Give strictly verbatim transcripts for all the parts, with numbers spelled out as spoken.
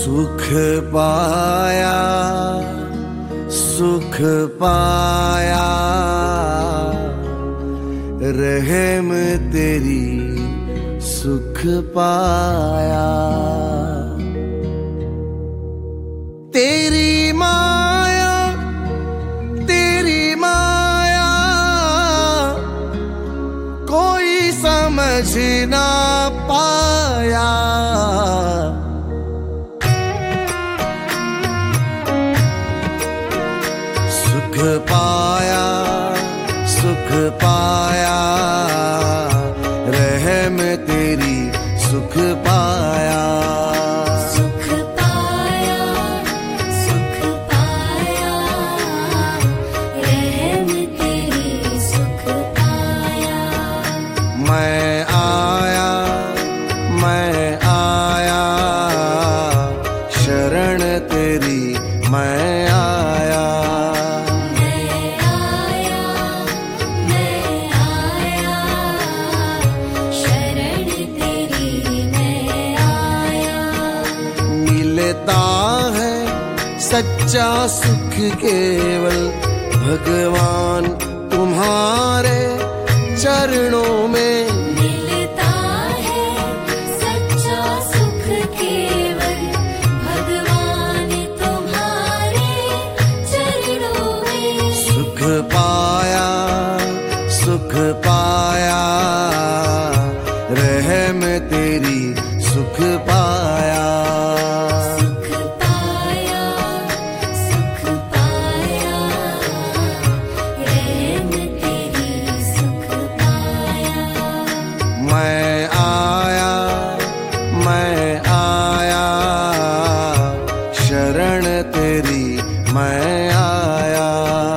सुख पाया सुख पाया रहम तेरी सुख पाया। तेरी माया तेरी माया कोई समझ ना पाया। सुख पाया सुख पाया रहम तेरी सुख पाया। सुख पाया सुख पाया रहम तेरी सुख पाया। मैं आया मैं आया शरण तेरी मैं आया। है सच्चा सुख केवल भगवान तुम्हारे चरणों में। मिलता है सच्चा सुख केवल भगवान तुम्हारे चरणों में। सुख पाया सुख पाया रहम तेरी सुख पाया। मैं आया मैं आया शरण तेरी मैं आया।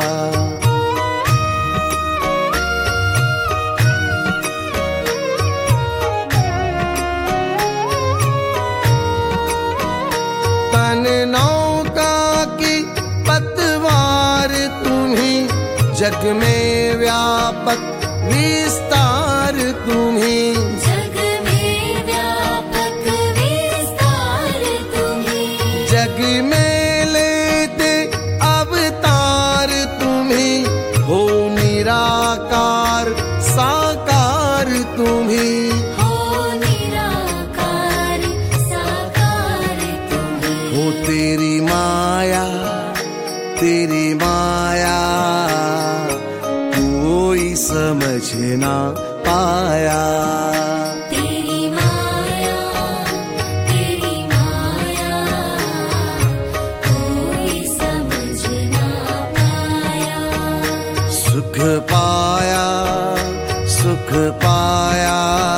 तन नौका की पतवार तुम्ही जग में व्यापक विस्तार तुम्ही। जग में व्यापक विस्तार तुम्ही। जग में लेते अवतार तुम्ही हो निराकार साकार तुम्ही। हो निराकार साकार तुम्ही। हो तेरी माया तेरी माया कोई समझ ना पाया। तेरी माया तेरी माया कोई समझ ना पाया। सुख पाया सुख पाया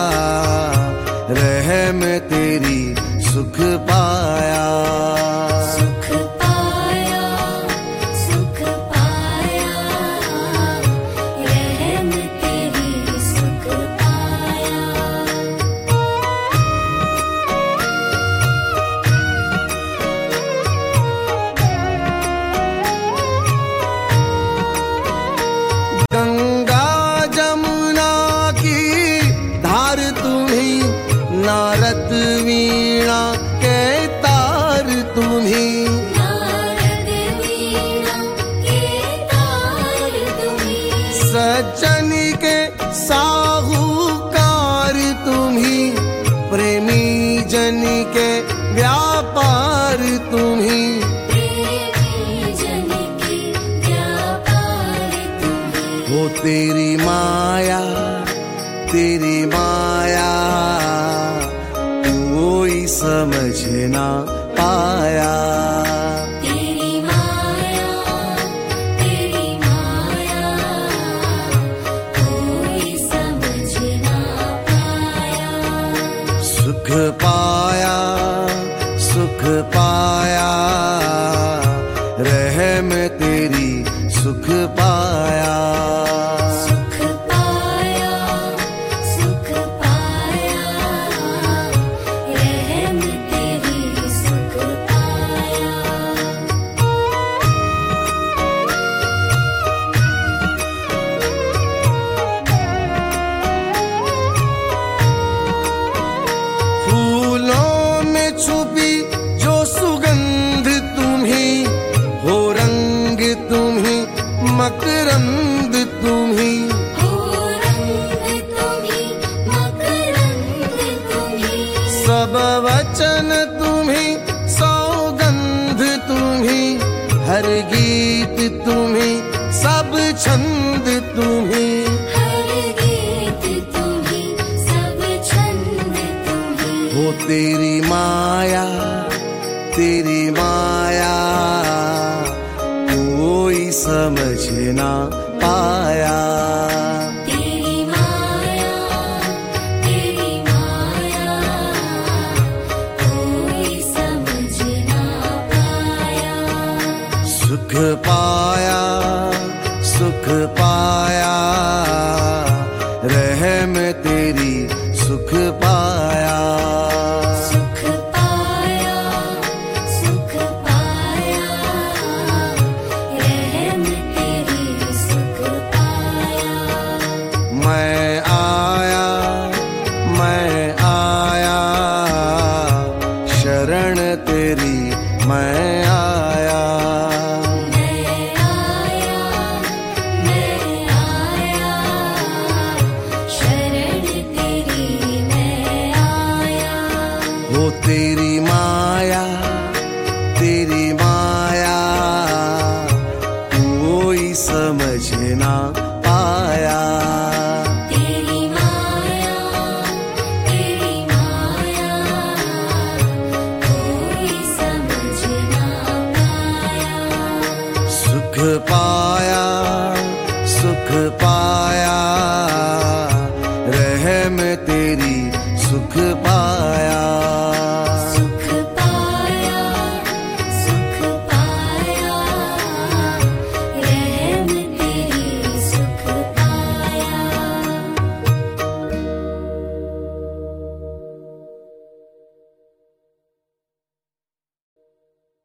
रहम तेरी सुख पाया। सुख पाया सुख पाया रहम तेरी सुख पाया। गंगा जमुना की धार तुम्ही नारद वीणा के तार तुम्ही। नारद वीणा के तार तुम्ही। सज्जन के साहूकार तुम्ही प्रेमी जन के व्यापार तुम्ही। प्रेमी जन की व्यापार तुम्ही। हो तेरी माया तेरी माया कोई समझ ना पाया। तेरी माया तेरी माया कोई समझ ना पाया। सुख पाया सुख पाया रहम तेरी सुख पाया। सुख पाया सुख पाया रहम तेरी सुख पाया। फूलों में छुपी जो सब वचन तुम्ही, सौगंध तुम्ही, हर गीत तुम्ही, सब छंद तुम्ही, हर गीत तुम्ही, सब छंद तुम्ही। हो तेरी माया, तेरी माया कोई समझ ना पाया। तेरी माया, तेरी माया कोई समझ ना पाया। सुख पाया, सुख पाया, रहम तेरी सुख पाया। सुख पाया, सुख पाया, रहम तेरी सुख पाया। मैं आया, मैं आया, शरण तेरी मैं आया। मैं आया, मैं आया, शरण तेरी मैं आया। हो तेरी